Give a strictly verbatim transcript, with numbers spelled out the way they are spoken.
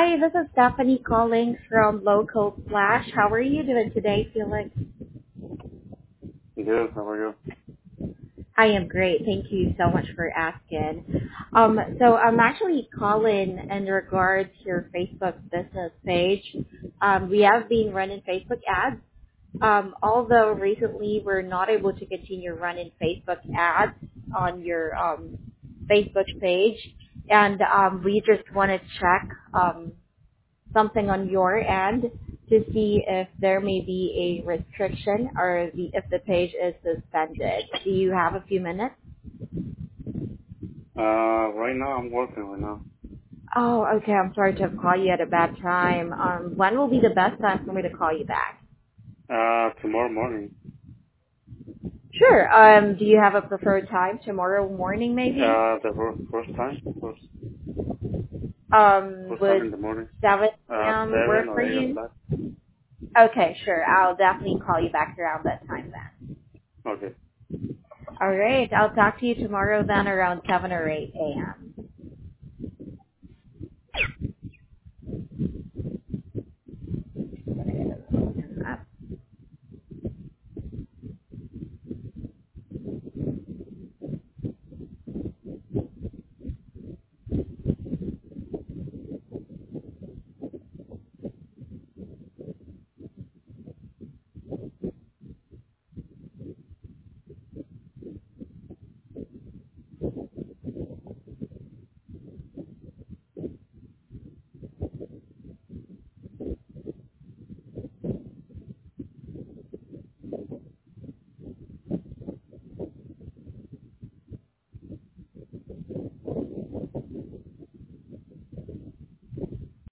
Hi, this is Stephanie calling from Local Flash. How are you doing today, Felix? Good. How are you? I am great. Thank you so much for asking. Um, so I'm actually calling in regards to your Facebook business page. Um, we have been running Facebook ads. Um, although recently we're not able to continue running Facebook ads on your um, Facebook page, and um, we just want to check um, something on your end to see if there may be a restriction or the, if the page is suspended. Do you have a few minutes? Uh, right now I'm working right now. Oh, okay. I'm sorry to have called you at a bad time. Um, when will be the best time for me to call you back? Uh, tomorrow morning. Sure. Um, do you have a preferred time? Tomorrow morning, maybe? Uh, the fir- first time, first, Um, first time in would the morning. seven Uh, a.m. seven work for or eight you? o'clock. Okay, sure. I'll definitely call you back around that time then. Okay. All right. I'll talk to you tomorrow then around seven or eight a.m.